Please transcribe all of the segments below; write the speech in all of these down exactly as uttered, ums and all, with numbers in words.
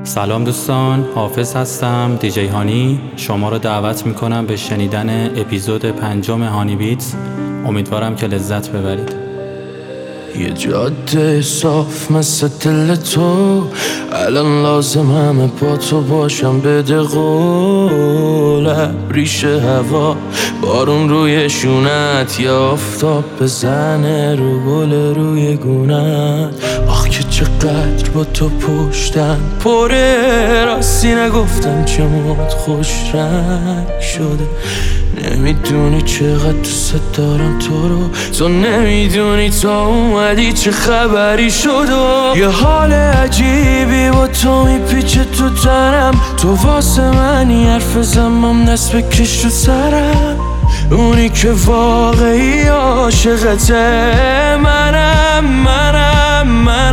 سلام دوستان، حافظ هستم، دیجی هانی. شما رو دعوت میکنم به شنیدن اپیزود پنجم هانی بیتس. امیدوارم که لذت ببرید. یه جاده صاف مثل دل تو، الان لازم همه با تو باشم. بده قول ریش هوا، بارون روی شونت یا آفتاب بزنه رو گل روی گونت. آخ که چقدر با تو پشتم پره، راستی نگفتم چه موت خوش رنگ شده. نمیدونی چقدر دوست دارم تو رو، تو نمیدونی تا اومدی چه خبری شد. و یه حال عجیبی با تو میپیچه تو تنم، تو واسه منی حرف زمام دست بکش تو سرم. اونی که واقعی عاشقته منم منم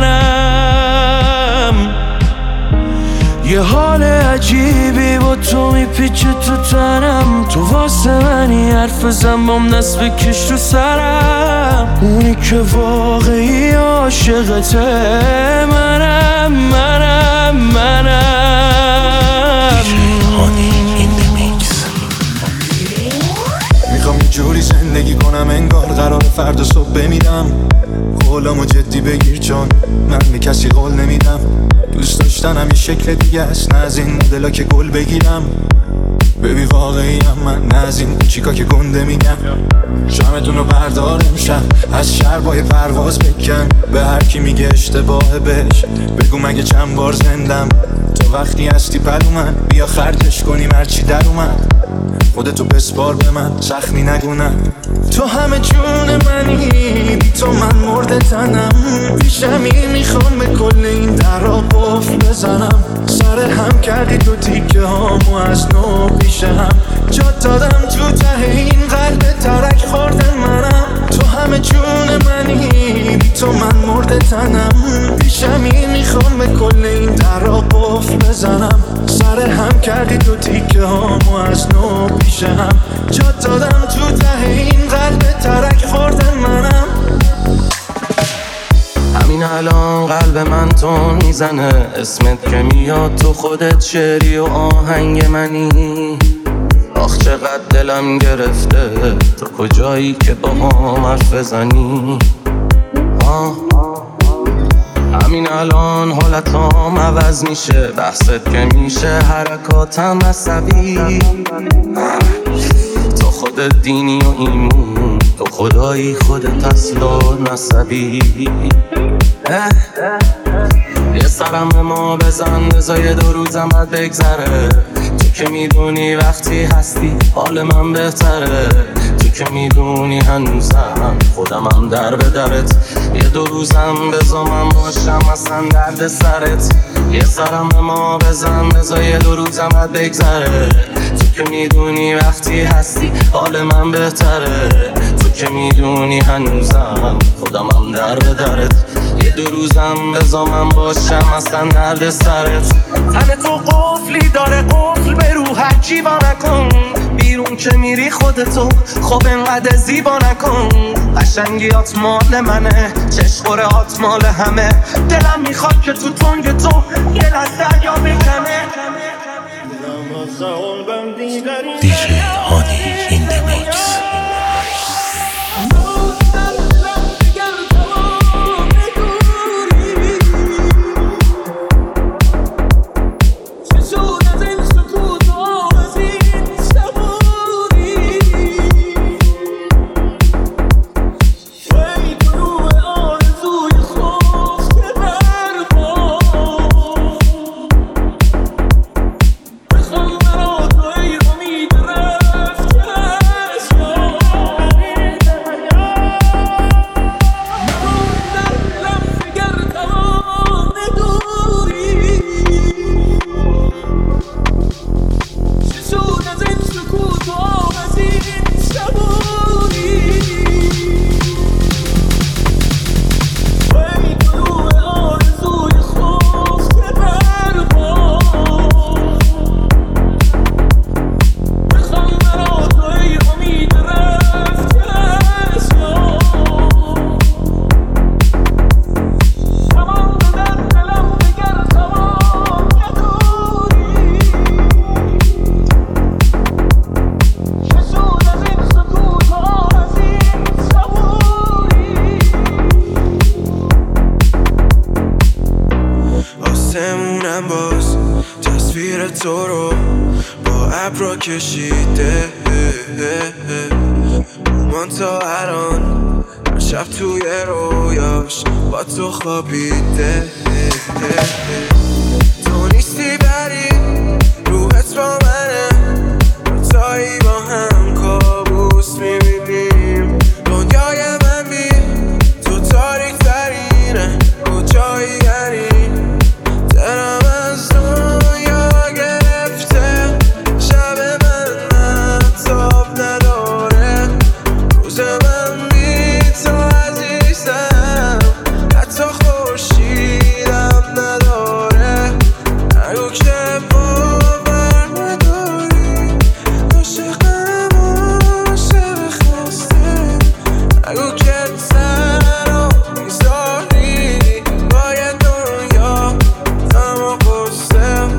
منم. یه حال عجیبی با تو میپیچه تو تنم، تو واسه منی حرف زنبام دست بکش تو سرم. اونی که واقعی عاشقته منم منم منم. هانی این میکس. میخوام یه جوری زندگی کنم انگار قرار فردا صبح بمیرم. قولامو جدی بگیر چون من به کسی قول نمیدم. دوست داشتنم یه شکل دیگه است، نه از این مدلا که گل بگیرم. ببین واقعی هم من، نه از این چیکا که گنده میگم. شمتون رو بردار امشب، از شهر با یه پرواز بکن. به هر کی میگه اشتباهه بهش بگو مگه چند بار زندم. تو وقتی هستی پلو من، بیا خرجش کنیم هرچی در اومد. خودتو بسپار به من، زخمی نگونم. تو همه جون منی، بی تو من مرده تنم. پیشمی میخوام به کل این درا قفل بزنم. سر هم کردی تو تیکه هامو از نو پیش هم جا دادم. تو ته این قلب ترک خورده منم. تو همه جون منی، بی تو من مرده تنم. پیشمی میخوام به کل این درا قفل بزنم. سر هم کردی تو تیکه هامو از نو پیش هم جا دادم. تو ته این قلب ترک خورده منم. همین الان قلب من تون میزنه، اسمت که میاد تو خودت شعری و آهنگ منی. آخ چقدر دلم گرفته، تو کجایی که با هم حرف بزنی. آه همین الان حالتام عوض میشه، بحثت که میشه حرکاتم عصبی. تو خودت دینی و ایمون، تو خدایی خودت اصل و نسبی. یه سرم به ما بزن، بذار دو روزم بد بگذره. تو که میدونی وقتی هستی حال من بهتره. تو که میدونی هنوزم خودمم در به درت. یه دو روزم بذار من باشم اصلا درد سرت. یه سرم به ما بزن، بذار دو روزم بد بگذره. تو که میدونی وقتی هستی حال من بهتره. تو که میدونی هنوزم خودمم در به درت. یه دو روزم بذار من باشم اصلا درد سرت. تن تو قفلی داره، قفل به روح جیوا نکن. بیرون که میری خودتو خب انقدر زیبا نکن. قشنگیات مال منه، چشم مال همه. دلم میخواد که تو تنگ تو یه لحظه دریا بکنه. دیجی هانی این میکس. ذهنم باز تصویر تو رو با ابرا کشیده من تا الان هر شب توی رویاش با تو خوابیده تو نیستی بری روحت با منه تایی با هم کابوس میبینیم دنیای من بی تو تاریک ترینه کجایی یعنی دلم از دنیا گرفته شب من محتاب نداره روز من بی تو عزیزم حتی خورشیدم نداره نگو که باور نداری عاشقم عاشق خسته نگو که تنها میذاری باید دنیا غم و غصه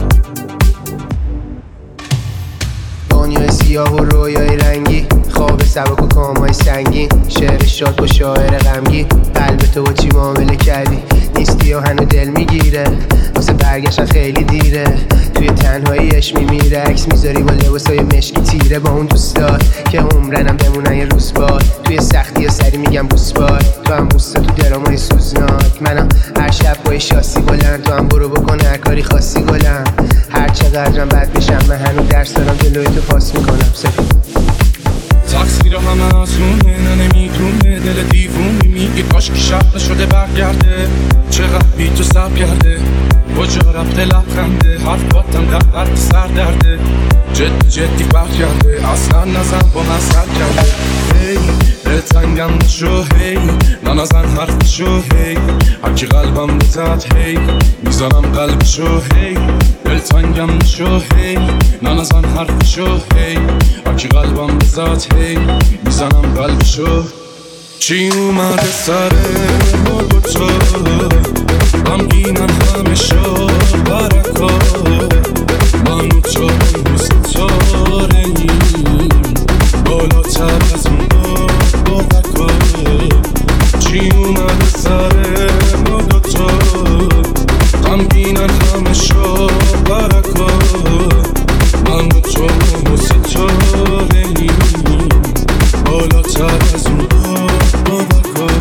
دنیای سیاه و رویای رنگی خواب سبک و کامای سنگین شعر شاد با شاعر غمگی قلب تو با چی معامله کردی نیستی و هنو دل میگیره واسه برگشتن خیلی دیره توی تنهاییش میمیره عکس میذاری با لباسای مشکی تیره با اون دوستات که عمرنم بمونن یه روز بار توی سختی و سری میگم بوس بار تو هم بوستا تو درامای سوزناک منم هر شب با شاسی بلند تو هم برو بکن هر کاری خاصی گلم هر چقدرم بد بشم من هنو درس دارم جلوی تو پاس میکنم سفید تقصیر همه ازونه نه نمیدونه دل دیوونه میگه کاش که شب نشده برگرده چقدر بی تو سب کرده کجا رفته لبخنده حرفاتم در حرف سر درده جدی جدی برگرده اصلا نزن با من سر کرده هی دلتنگم نشو هی ننزن حرفشو هی هرکی قلبم بزد هی میزنم قلبشو هی دلتنگم نشو هی ننزن حرفشو هی هرکی قلبم بزد هی میزنم قلبشو چی اومده سر ما دوتا غمگینم همه شو برکا من و تو ستاره‌ایم بالاتر از اون بابکا چی اومده سر ما دوتا غمگینم همه شو برکا من و تو ستاره‌ایم بالاتر از اون بابکا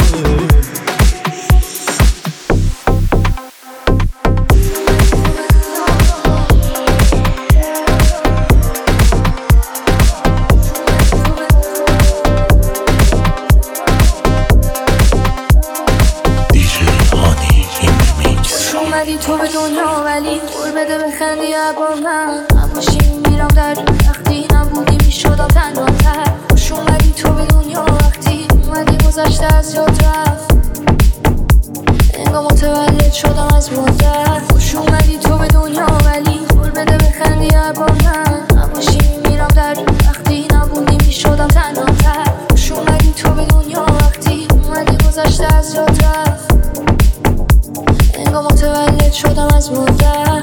تو به دنیا ولی قول بده بخندی با من نباشی میرم در وقتی نبودی میشدم تنهاتر خوش اومدی تو به دنیا وقتی اومدی گذشته از یاد رفت انگار متولد شدم از مادر خوش اومدی تو به دنیا ولی قول بده بخندی با من نباشی میرم در وقتی نبودی میشدم تنهاتر خوش اومدی تو به دنیا وقتی اومدی گذشته از یاد رفت انگار متولد شدم از مادر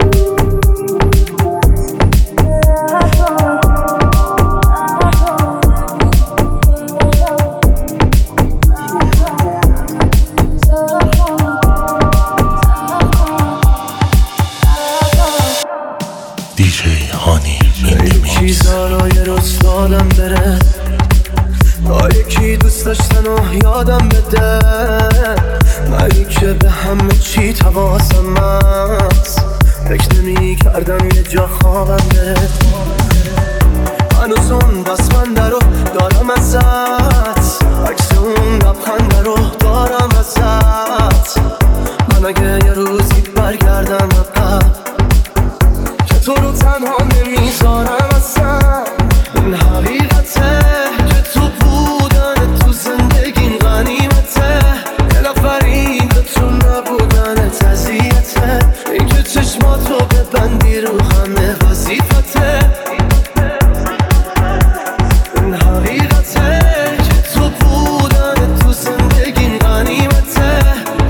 دیجی هانی چیزا رو یه روز دادم بره با یکی دوست داشتن و یادم بده منی که به همه چی تواسم هست فکر نمی کردم یه جا خوابم بره هنوز اون بسمنده رو دارم ازت عکس اون لبخنده رو دارم ازت من اگه یه روزی برگردم عقب که تو رو تنها نمیذارم اصلا این حقیقته که تو بودن تو زندگیم غنیمته دلافرین به تو نبودن تزیته این که چشماتو ببندی رو همه وظیفته این حقیقته که تو بودن تو زندگیم غنیمته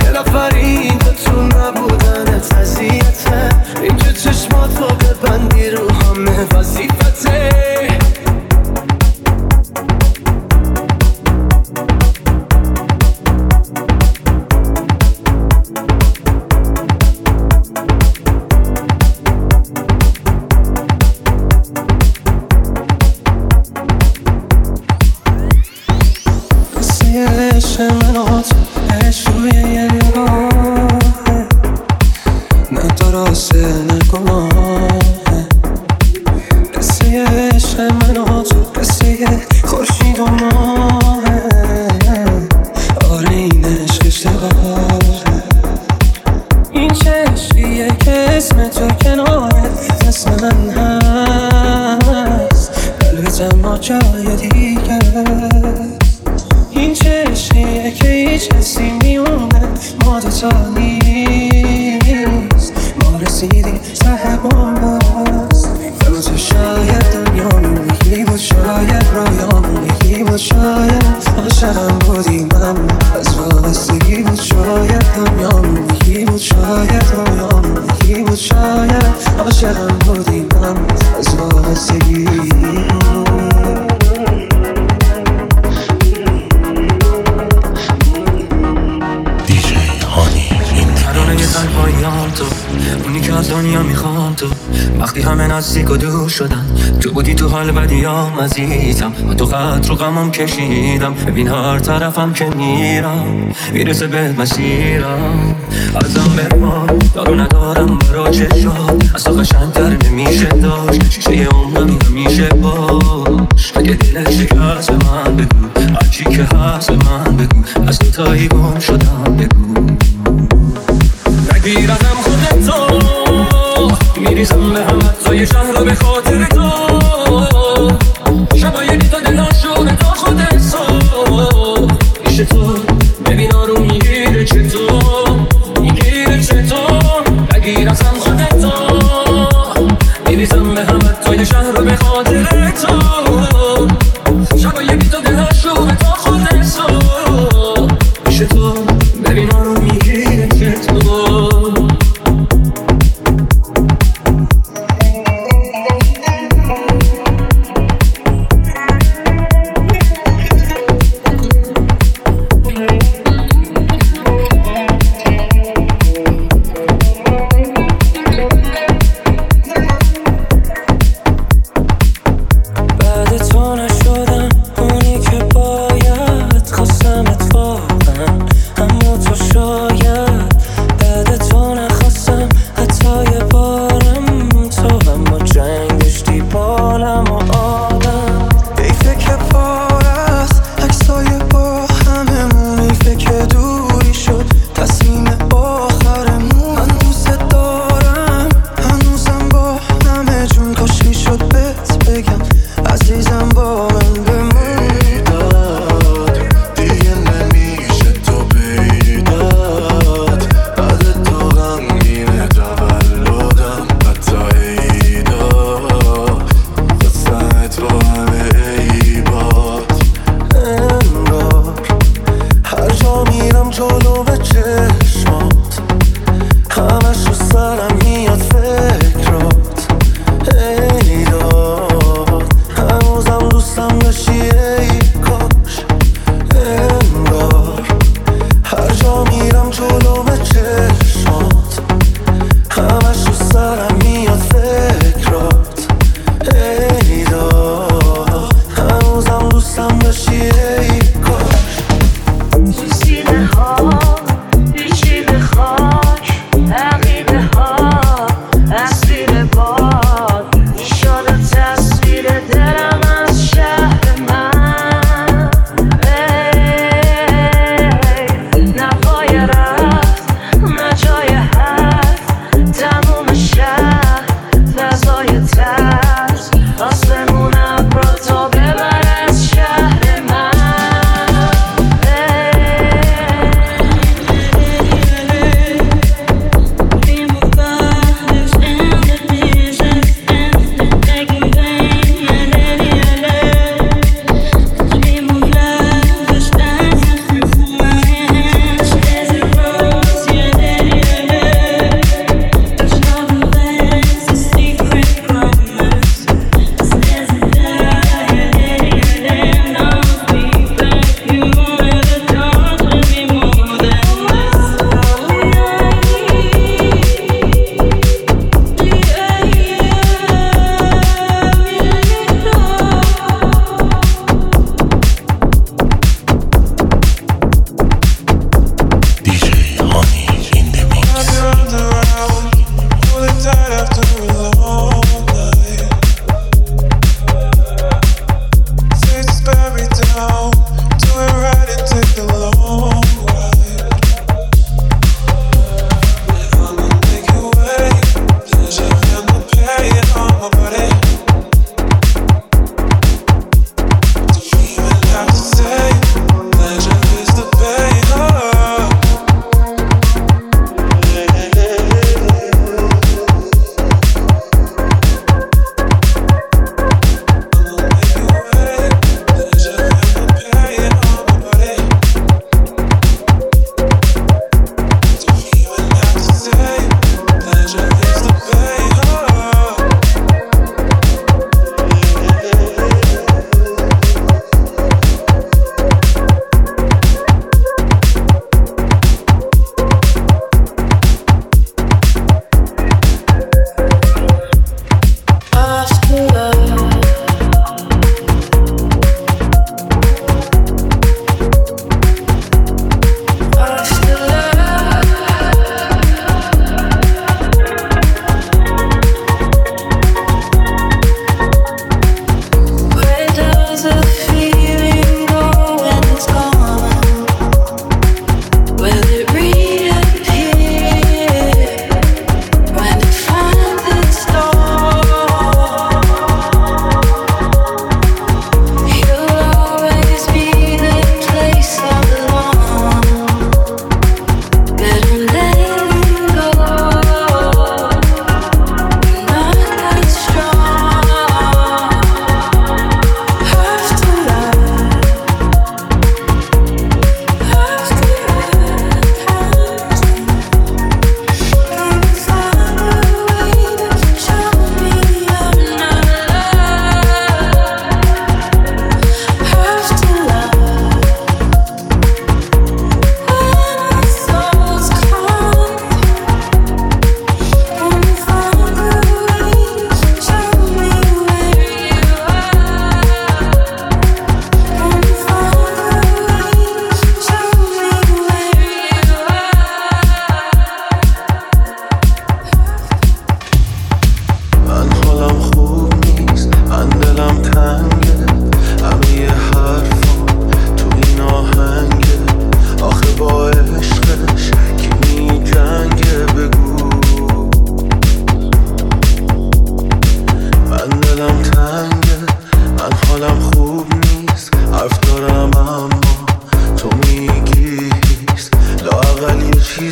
نیست، ما رسیدیم ته باز. تو تو شاید دنیامون یکی بود، شاید رویامون یکی بود، شاید عاشقم بودی من از وابستگی بود، شاید دنیامون یکی بود، شاید رویامون یکی بود، شاید عاشقم بودی من از وابستگی. تنهاییام تو اونی که از دنیا میخوام، تو وقتی همه نزدیک و دور شدن تو بودی تو حال بدیام عزیزم، و تو خط رو غمم کشیدم. ببین هر طرفم که میرم میرسه به مسیرم. ازم بمان دارو ندارم برا چشات، از تو قشنگتر نمیشه داشت، شیشه عمرم همیشه باش. اگه دلت شکست من بگو، هرچی که هست من بگو، از تو تایی گم شدم بگو. نگیرم خودتو میریزم به همت توی شهر رو به خاطر تو، شبای بی تو دلاشونه تا خودتو میشه تو. ببین آروم میگیره چطور میگیره چطور. نگیرم خودتو میریزم به همت توی شهر رو به خاطر تو، شبای بی تو دلاشونه تا خودتو میشه تو. ببین آروم میگیره چطور.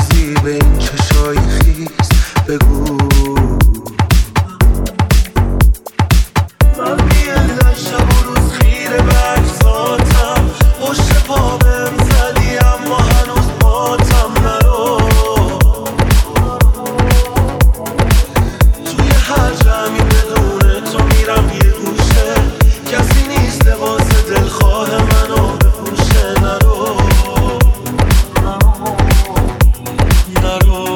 رمزی به این چشای خیس بگو. من بیه داشتم و روز خیره به اجزاتم، پشت پا بهم زدی اما هنوز پاتم نرو. توی هر جمعی بدون تو میرم یه گوشه، کسی نیست لباس دلخواه منو بپوشه. نرو نرو